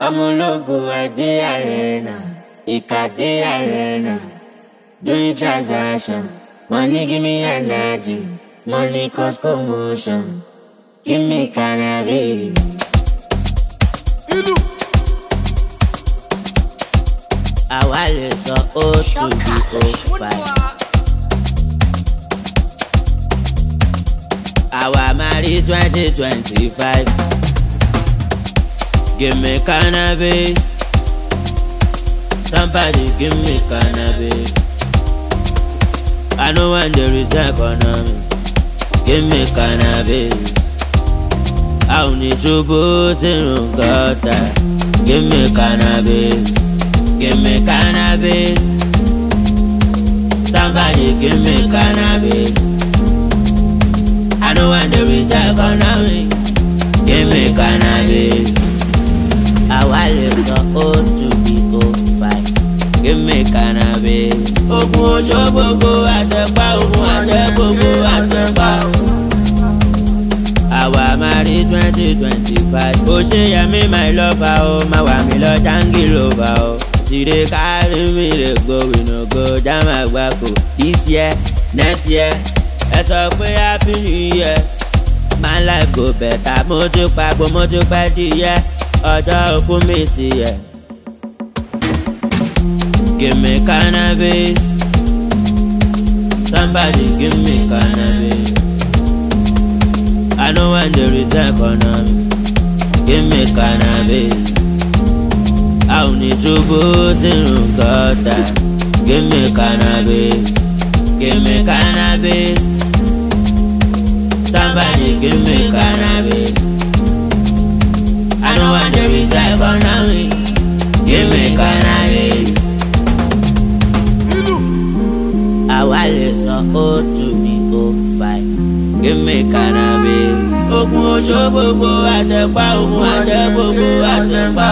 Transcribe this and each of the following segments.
I'm a logo at the arena, at the arena. Doing transaction, money give me energy, money cause commotion. Give me cannabis. Àwa lè sọ O2 di O5. Àwa máa rí 2025. Give me cannabis. Somebody give me cannabis. I know when there is economy. Give me cannabis. I ò ní ṣubú sínú gọ́tà. Give me cannabis. Give me cannabis. Somebody give me cannabis. I know when there is economy. Give me cannabis. Àwa lè sọ O2 di O5. Give me cannabis. Ogun oṣó gbogbo àtẹ̀pá, ogun àtẹ̀ gbogbo àtẹ̀pá. Àwa máa rí 2025. Ó ṣe yẹ mí my lover o, máa wà mí lọ jangilova o. She dey carry me dey go, we no go jam àgbákò. This year, next year, ẹ sọ pé happy new year. My life go better, mo ti pàgbọ́, mo ti pẹ́ díẹ̀. Ọjọ́ òkú mi ti yẹ. Give me cannabis. Somebody give me cannabis. I know when there is economy. Give me cannabis. I ò ní ṣubú sínú gọ́tà. Give me cannabis. Give me cannabis. Somebody give me cannabis. I know when there is economy. Give me cannabis. Àwa lè sọ O2 di O5. Give me cannabis. Ogun oṣó gbogbo àtẹ̀pá, ogun àtẹ̀ gbogbo àtẹ̀pá.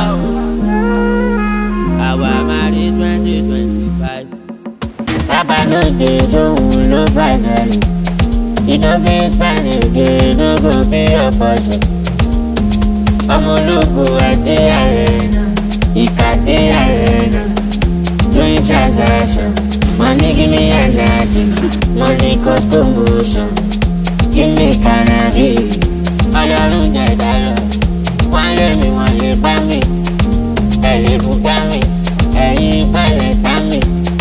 Àwa máa rí 2025. Baba no dey zone no finally. You no fit find again, no go be your portion. I'm a logo at the arena, at the arena. Doing transaction, money give me energy, money cause commotion. Give me cannabis. Ọlọ́run jẹ́ dáyọ̀, wọ́n lé mi, wọ́n lè bá mi. Ẹ lè bùgá mi, ẹ̀yin ìpàlẹ̀ bá mi.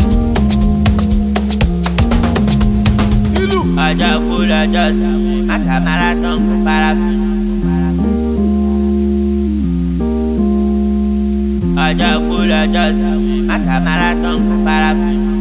Ọjọ́ kú lọ́jọ́ sàmì, mátà marathon kò parapin. Ọjọ́ kú lọ́jọ́ sàmì, mátà marathon kò parapin.